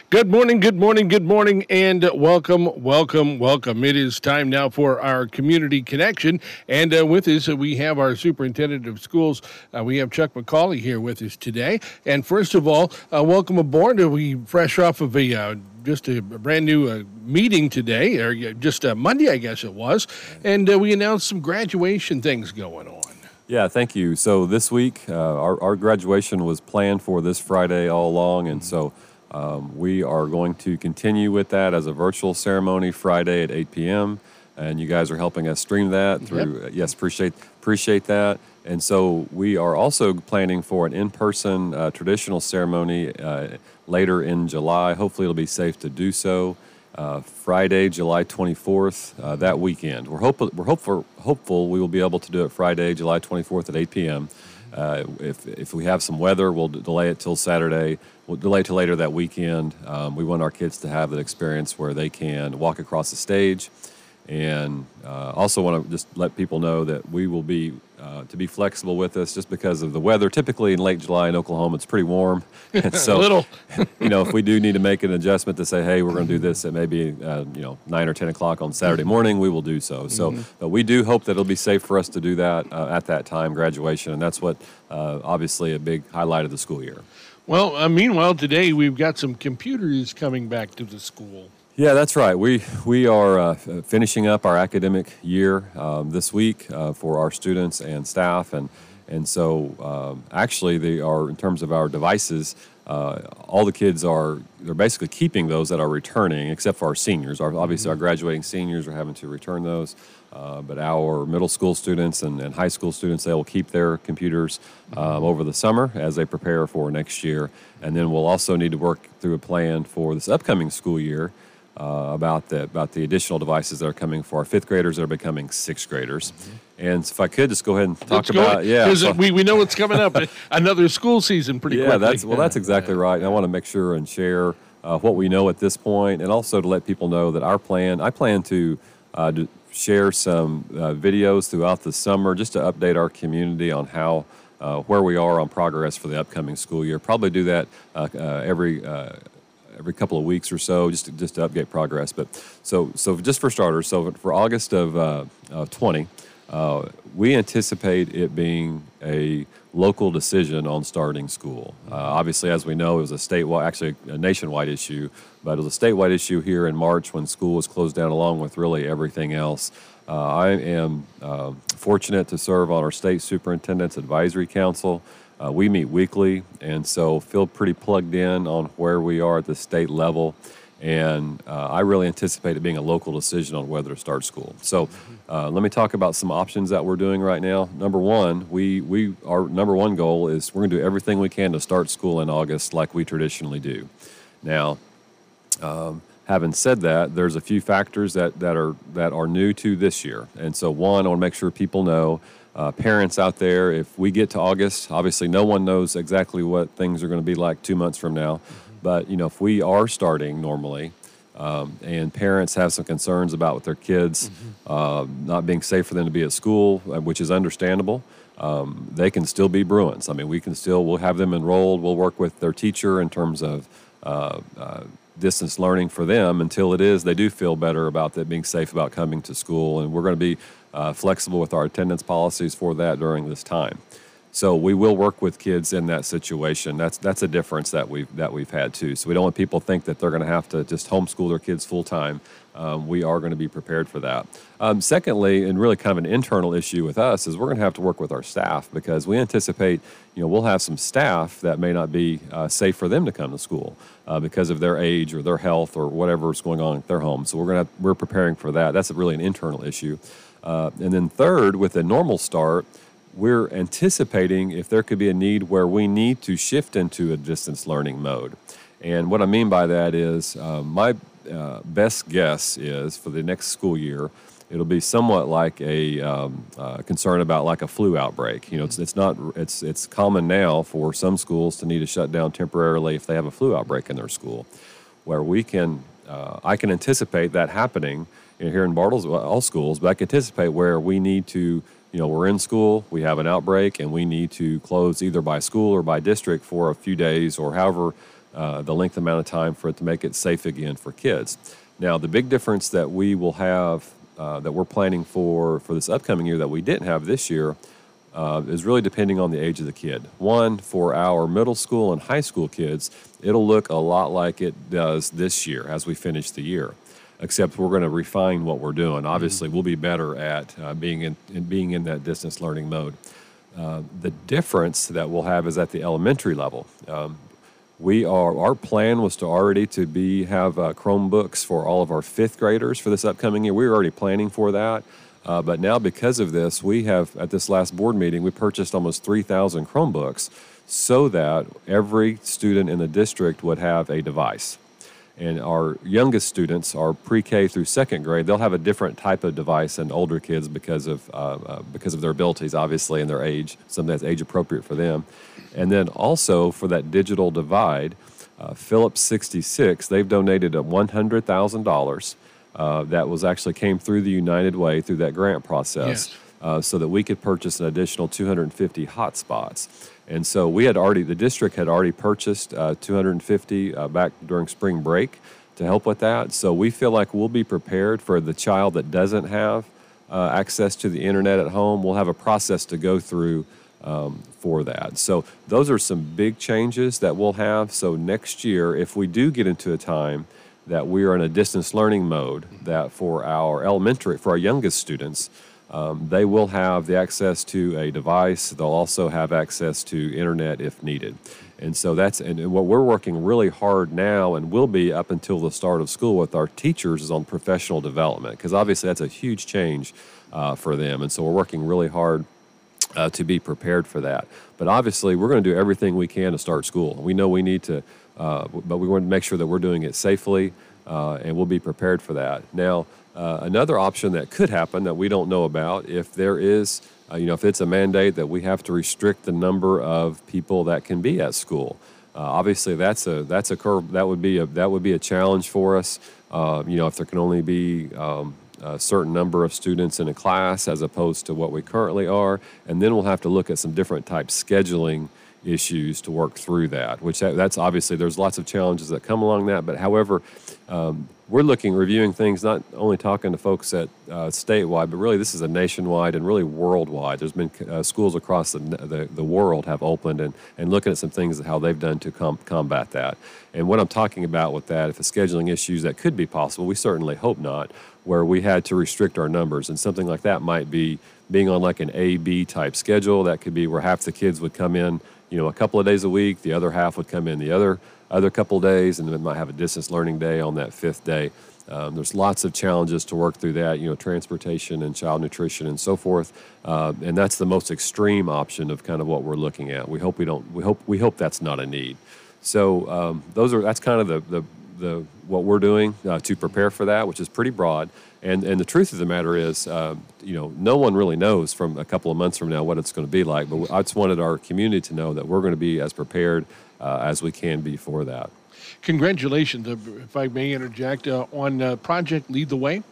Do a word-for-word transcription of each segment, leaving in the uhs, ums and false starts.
Good morning, good morning, good morning, and welcome, welcome, welcome. It is time now for our community connection. And uh, with us, uh, we have our superintendent of schools. Uh, we have Chuck McCauley here with us today. And first of all, uh, welcome aboard. Uh, we fresh off of a uh, just a brand new uh, meeting today, or uh, just uh, Monday, I guess it was. And uh, we announced some graduation things going on. Yeah, thank you. So this week, uh, our, our graduation was planned for this Friday all along, and so um, we are going to continue with that as a virtual ceremony Friday at eight p.m., and you guys are helping us stream that through. Yep. Yes, appreciate appreciate that. And so we are also planning for an in-person uh, traditional ceremony uh, later in July. Hopefully, it'll be safe to do so. Uh, Friday, July twenty-fourth, uh, that weekend. We're hopeful. We're hopeful. Hopeful we will be able to do it Friday, July twenty-fourth at eight p.m. Uh, if if we have some weather, we'll d- delay it till Saturday. We'll delay it till later that weekend. Um, we want our kids to have that experience where they can walk across the stage, and uh, also want to just let people know that we will be uh, to be flexible with this, just because of the weather. Typically in late July in Oklahoma, it's pretty warm, and so A little. you know, if we do need to make an adjustment to say, hey, we're going to do this at maybe uh, you know nine or ten o'clock on Saturday morning, we will do so. So, Mm-hmm. but we do hope that it'll be safe for us to do that uh, at that time, graduation, and that's what uh, obviously a big highlight of the school year. Well, uh, meanwhile, today we've got some computers coming back to the school. Yeah, that's right. We we are uh, finishing up our academic year um, this week uh, for our students and staff, and and so um, actually they are, in terms of our devices, uh, all the kids are they're basically keeping those that are returning, except for our seniors. Our, obviously, our graduating seniors are having to return those, uh, but our middle school students and, and high school students, they will keep their computers um, over the summer as they prepare for next year, and then we'll also need to work through a plan for this upcoming school year. Uh, about the about the additional devices that are coming for our fifth graders that are becoming sixth graders, mm-hmm. and if I could just go ahead and talk Let's about go. yeah, Because so, we, we know what's coming up. Another school season pretty yeah, quickly. that's well, that's exactly right. And I want to make sure and share uh, what we know at this point, and also to let people know that our plan. I plan to, uh, to share some uh, videos throughout the summer just to update our community on how. Uh, where we are on progress for the upcoming school year. Probably do that uh, uh, every. Uh, every couple of weeks or so, just to, just to update progress. But so so just for starters, so for August of, uh, of twenty, uh, we anticipate it being a local decision on starting school. Uh, obviously, as we know, it was a statewide, actually a nationwide issue, but it was a statewide issue here in March when school was closed down, along with really everything else. Uh, I am uh, fortunate to serve on our state superintendent's advisory council. Uh, we meet weekly, and so feel pretty plugged in on where we are at the state level. And uh, I really anticipate it being a local decision on whether to start school. So uh, let me talk about some options that we're doing right now. Number one, we, we our number one goal is we're going to do everything we can to start school in August like we traditionally do. Now, um, having said that, there's a few factors that, that are that are new to this year. And so one, I want to make sure people know, Uh, parents out there, if we get to August, obviously no one knows exactly what things are going to be like two months from now. Mm-hmm. But, you know, if we are starting normally um, and parents have some concerns about with their kids mm-hmm. uh, not being safe for them to be at school, which is understandable, um, they can still be Bruins. I mean, we can still, we'll have them enrolled. We'll work with their teacher in terms of uh, uh, distance learning for them until it is, they do feel better about that, being safe about coming to school. And we're going to be Uh, flexible with our attendance policies for that during this time. So we will work with kids in that situation. That's that's a difference that we've that we've had too. So we don't want people to think that they're going to have to just homeschool their kids full time. Um, we are going to be prepared for that. Um, secondly, and really kind of an internal issue with us, is we're going to have to work with our staff, because we anticipate, you know, we'll have some staff that may not be uh, safe for them to come to school uh, because of their age or their health or whatever is going on at their home. So we're going to have, we're preparing for that. That's really an internal issue. Uh, and then third, with a normal start, we're anticipating if there could be a need where we need to shift into a distance learning mode. And what I mean by that is uh, my uh, best guess is for the next school year, it'll be somewhat like a um, uh, concern about like a flu outbreak. You know, it's it's not it's it's common now for some schools to need to shut down temporarily if they have a flu outbreak in their school, where we can uh, I can anticipate that happening here in Bartles, all schools, but I can anticipate where we need to, you know, we're in school, we have an outbreak, and we need to close either by school or by district for a few days or however uh, the length amount of time for it to make it safe again for kids. Now, the big difference that we will have, uh, that we're planning for for this upcoming year that we didn't have this year, uh, is really depending on the age of the kid. One, for our middle school and high school kids, it'll look a lot like it does this year as we finish the year, except we're going to refine what we're doing. Obviously, we'll be better at uh, being in, in being in that distance learning mode. Uh, the difference that we'll have is at the elementary level. Um, we are our plan was to already to be have uh, Chromebooks for all of our fifth graders for this upcoming year. We were already planning for that, uh, but now because of this, we have at this last board meeting we purchased almost three thousand Chromebooks so that every student in the district would have a device. And our youngest students, our pre-K through second grade, they'll have a different type of device than older kids because of uh, uh, because of their abilities, obviously, and their age. Something that's age appropriate for them. And then also for that digital divide, uh, Phillips sixty-six, they've donated one hundred thousand dollars. Uh, that was actually came through the United Way through that grant process, Yes. uh, so that we could purchase an additional two hundred fifty hotspots. And so we had already, the district had already purchased uh, two hundred fifty uh, back during spring break to help with that. So we feel like we'll be prepared for the child that doesn't have uh, access to the internet at home. We'll have a process to go through um, for that. So those are some big changes that we'll have. So next year, if we do get into a time that we are in a distance learning mode, that for our elementary, for our youngest students, Um, they will have the access to a device. They'll also have access to internet if needed. And so that's and what we're working really hard now and will be up until the start of school with our teachers is on professional development, because obviously that's a huge change uh, for them. And so we're working really hard uh, to be prepared for that. But obviously we're going to do everything we can to start school. We know we need to, uh, but we want to make sure that we're doing it safely, uh, and we'll be prepared for that. Now, Uh, another option that could happen that we don't know about, if there is, uh, you know, if it's a mandate that we have to restrict the number of people that can be at school. Uh, obviously, that's a that's a curve that would be a that would be a challenge for us. Uh, you know, if there can only be um, a certain number of students in a class as opposed to what we currently are, and then we'll have to look at some different type scheduling issues to work through that. Which that, that's obviously there's lots of challenges that come along that. But however. Um, We're looking, reviewing things, not only talking to folks at uh, statewide, but really this is a nationwide and really worldwide. There's been uh, schools across the, the the world have opened and, and looking at some things how they've done to com- combat that. And what I'm talking about with that, if the scheduling issues that could be possible, we certainly hope not, where we had to restrict our numbers. And something like that might be being on like an A B type schedule. That could be where half the kids would come in, you know, a couple of days a week, the other half would come in the other other couple of days, and then we might have a distance learning day on that fifth day. Um, there's lots of challenges to work through that, you know, transportation and child nutrition and so forth. Uh, and that's the most extreme option of kind of what we're looking at. We hope we don't. We hope we hope that's not a need. So um, those are that's kind of the the, the what we're doing uh, to prepare for that, which is pretty broad. And and the truth of the matter is, uh, you know, no one really knows from a couple of months from now what it's going to be like. But I just wanted our community to know that we're going to be as prepared uh, as we can be for that. Congratulations, uh, if I may interject, uh, on uh, Project Lead the Way.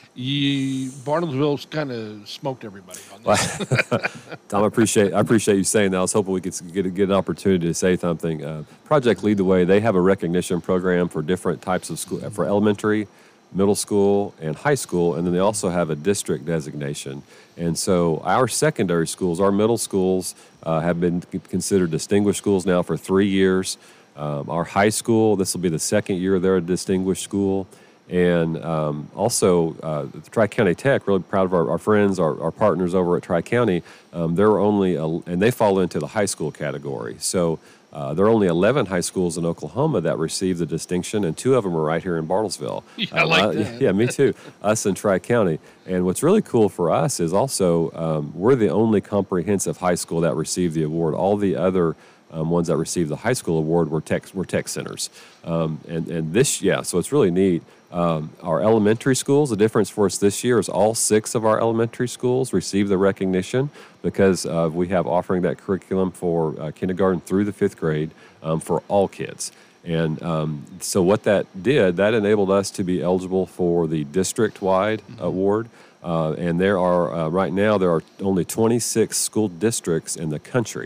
You, Bartlesville's kind of smoked everybody on this. Tom, I appreciate I appreciate you saying that. I was hoping we could get a, get an opportunity to say something. Uh, Project Lead the Way, they have a recognition program for different types of school, for elementary, middle school, and high school, and then they also have a district designation. And so our secondary schools, our middle schools, uh, have been considered distinguished schools now for three years. Um, our high school, this will be the second year they're a distinguished school. And um, also, uh, the Tri-County Tech, really proud of our, our friends, our, our partners over at Tri-County. Um, they're only, a, and they fall into the high school category. So uh, there are only eleven high schools in Oklahoma that receive the distinction, and two of them are right here in Bartlesville. Yeah, I like uh, that. Yeah, me too. Us in Tri-County. And what's really cool for us is also um, we're the only comprehensive high school that received the award. All the other Um, ones that received the high school award were tech were tech centers, um, and and this yeah, so it's really neat. Um, our elementary schools, the difference for us this year is all six of our elementary schools receive the recognition because uh, we have offering that curriculum for uh, kindergarten through the fifth grade um, for all kids. And um, so what that did, that enabled us to be eligible for the district-wide mm-hmm. award. Uh, and there are, uh, right now, there are only twenty-six school districts in the country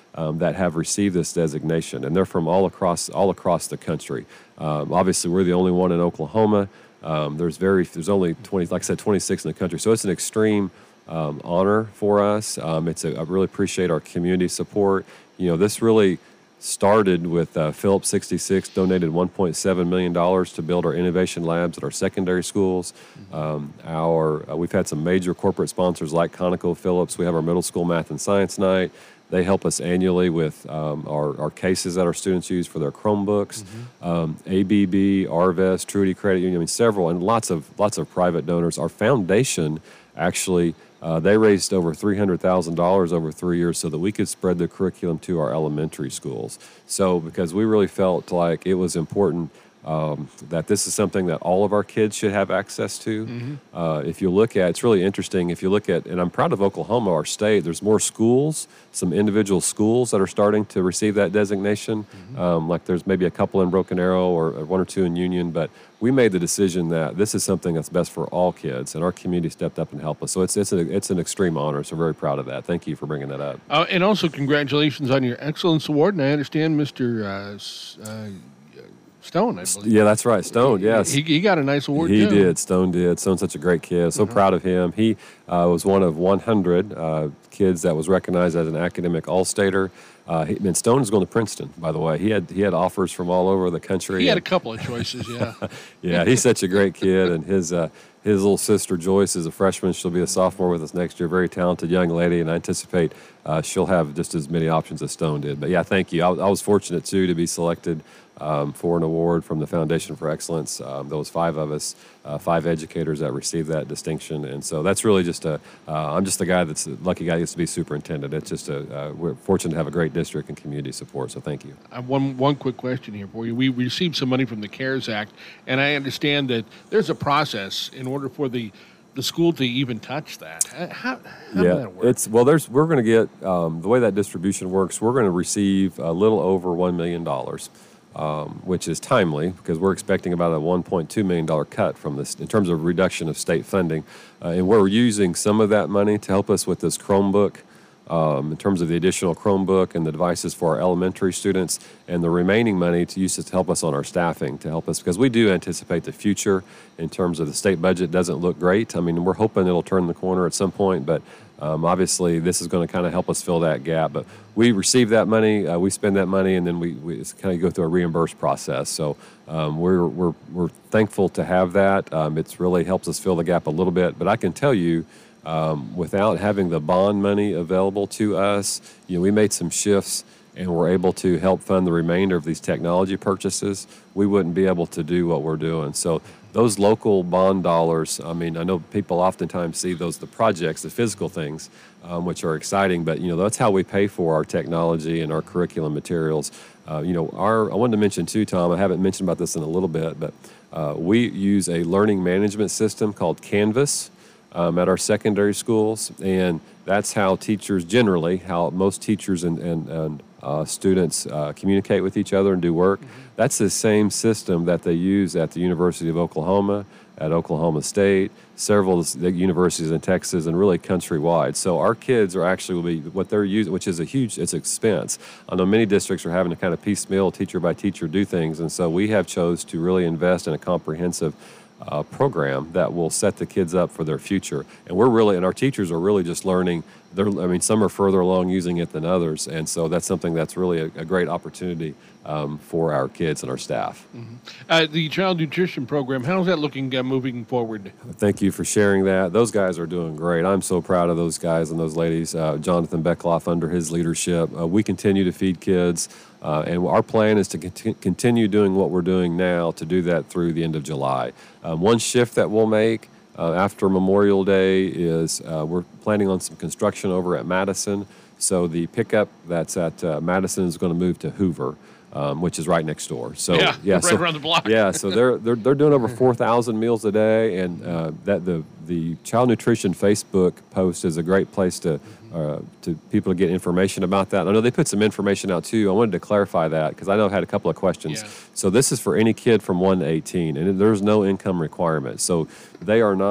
um, that have received this designation, and they're from all across all across the country. Um, obviously, we're the only one in Oklahoma. Um, there's very there's only twenty, like I said, twenty-six in the country, so it's an extreme um, honor for us. Um, it's a, I really appreciate our community support. You know, this really started with uh, Phillips sixty-six donated one point seven million dollars to build our innovation labs at our secondary schools. Um, our uh, we've had some major corporate sponsors like ConocoPhillips. We have our middle school math and science night. They help us annually with um, our, our cases that our students use for their Chromebooks. Mm-hmm. um, A B B, Arvest, Truity Credit Union, I mean several, and lots of lots of private donors. Our foundation actually, uh, they raised over three hundred thousand dollars over three years so that we could spread the curriculum to our elementary schools. So because we really felt like it was important um, that this is something that all of our kids should have access to. Mm-hmm. Uh, if you look at, it's really interesting, if you look at, and I'm proud of Oklahoma, our state, there's more schools, some individual schools that are starting to receive that designation. Mm-hmm. Um, like there's maybe a couple in Broken Arrow or one or two in Union, but we made the decision that this is something that's best for all kids, and our community stepped up and helped us. So it's it's, a, it's an extreme honor, so very proud of that. Thank you for bringing that up. Uh, and also congratulations on your Excellence Award, and I understand Mister Uh, uh, Stone, I believe. Yeah, that's right. Stone, yes. He, he got a nice award, He too. did. Stone did. Stone's such a great kid. So uh-huh. proud of him. He uh, was one of one hundred uh, kids that was recognized as an academic all-stater. Uh, he, and Stone is going to Princeton, by the way. He had he had offers from all over the country. He had a couple of choices, yeah. Yeah, he's such a great kid. And his uh, his little sister, Joyce, is a freshman. She'll be a sophomore with us next year. Very talented young lady, and I anticipate uh, she'll have just as many options as Stone did. But, yeah, thank you. I, I was fortunate, too, to be selected Um, for an award from the Foundation for Excellence. Um, there was five of us, uh, five educators that received that distinction, and so that's really just a. Uh, I'm just the guy that's the lucky guy who gets to be superintendent. It's just a. Uh, we're fortunate to have a great district and community support. So thank you. I have one one quick question here for you. We received some money from the CARES Act, and I understand that there's a process in order for the the school to even touch that. How, how yeah, does that work? It's well. There's we're going to get um, the way that distribution works. We're going to receive a little over one million dollars. Um, which is timely because we're expecting about a one point two million dollars cut from this in terms of reduction of state funding. Uh, and we're using some of that money to help us with this Chromebook um, in terms of the additional Chromebook and the devices for our elementary students, and the remaining money to use to help us on our staffing to help us because we do anticipate the future in terms of the state budget doesn't look great. I mean, we're hoping it'll turn the corner at some point, but Um, obviously, this is going to kind of help us fill that gap. But we receive that money, uh, we spend that money, and then we, we kind of go through a reimburse process. So um, we're, we're, we're thankful to have that. Um, it's really helps us fill the gap a little bit. But I can tell you, um, without having the bond money available to us, you know, we made some shifts and we're able to help fund the remainder of these technology purchases. We wouldn't be able to do what we're doing. So those local bond dollars, I mean, I know people oftentimes see those, the projects, the physical things, um, which are exciting, but, you know, that's how we pay for our technology and our curriculum materials. Uh, you know, our, I wanted to mention too, Tom, I haven't mentioned about this in a little bit, but uh, we use a learning management system called Canvas um, at our secondary schools, and that's how teachers generally, how most teachers and, and, and uh, students uh, communicate with each other and do work. Mm-hmm. That's the same system that they use at the University of Oklahoma, at Oklahoma State, several of the universities in Texas, and really countrywide. So our kids are actually will be what they're using, which is a huge it's expense. I know many districts are having to kind of piecemeal, teacher by teacher, do things, and so we have chose to really invest in a comprehensive uh, program that will set the kids up for their future. And we're really, and our teachers are really just learning. They're, I mean, some are further along using it than others, and so that's something that's really a, a great opportunity um, for our kids and our staff. Mm-hmm. Uh, the child nutrition program, how's that looking uh, moving forward? Thank you for sharing that. Those guys are doing great. I'm so proud of those guys and those ladies. Uh, Jonathan Beckloff, under his leadership, uh, we continue to feed kids, uh, and our plan is to cont- continue doing what we're doing now to do that through the end of July. Um, one shift that we'll make Uh, after Memorial Day is uh, we're planning on some construction over at Madison. So the pickup that's at uh, Madison is going to move to Hoover, um, which is right next door. So yeah, yeah right so, around the block. yeah, so they're they're they're doing over four thousand meals a day, and uh, that the the Child Nutrition Facebook post is a great place to uh, to people to get information about that. I know they put some information out too. I wanted to clarify that because I know I had a couple of questions. Yeah. So this is for any kid from one to eighteen, and there's no income requirement. So they are not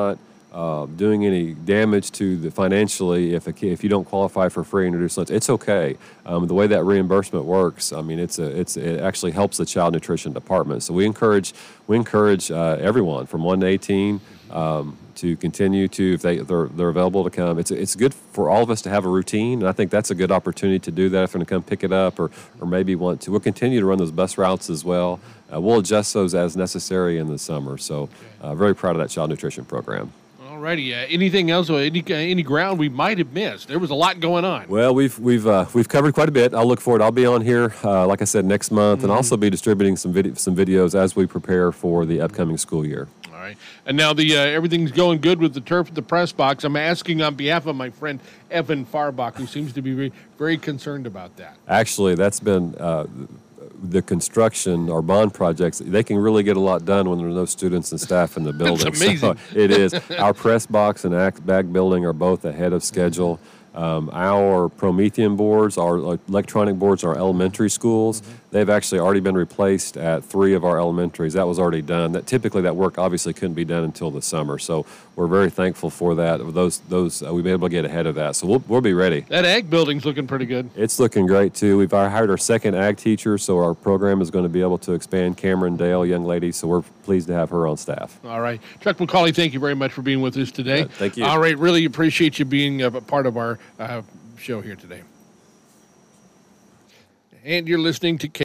uh, doing any damage to the financially if a, ki- if you don't qualify for free and reduced lunch. It's okay. Um, the way that reimbursement works, I mean, it's a it's it actually helps the child nutrition department. So we encourage we encourage uh, everyone from one to eighteen. Um, to continue to, if they, they're, they're available to come. It's it's good for all of us to have a routine, and I think that's a good opportunity to do that if they're going to come pick it up or, or maybe want to. We'll continue to run those bus routes as well. Uh, we'll adjust those as necessary in the summer. So uh, very proud of that child nutrition program. All righty. Uh, anything else, or any, uh, any ground we might have missed? There was a lot going on. Well, we've we've uh, we've covered quite a bit. I'll look forward. I'll be on here, uh, like I said, next month, mm-hmm. and also be distributing some vid- some videos as we prepare for the upcoming school year. All right. And now the uh, everything's going good with the turf at the press box. I'm asking on behalf of my friend Evan Farbach, who seems to be very, very concerned about that. Actually, that's been uh, the construction or bond projects. They can really get a lot done when there's no students and staff in the building. That's amazing. So it is. Our press box and act bag building are both ahead of schedule. Um, our Promethean boards, our electronic boards, in our elementary schools, mm-hmm. they've actually already been replaced at three of our elementaries. That was already done. That typically that work obviously couldn't be done until the summer. So we're very thankful for that. Those those uh, we've been able to get ahead of that. So we'll we'll be ready. That ag building's looking pretty good. It's looking great too. We've hired our second ag teacher, so our program is going to be able to expand. Cameron Dale, young lady. So we're pleased to have her on staff. All right, Chuck McCauley, thank you very much for being with us today. Yeah, thank you. All right, really appreciate you being a part of our uh, show here today. And you're listening to K-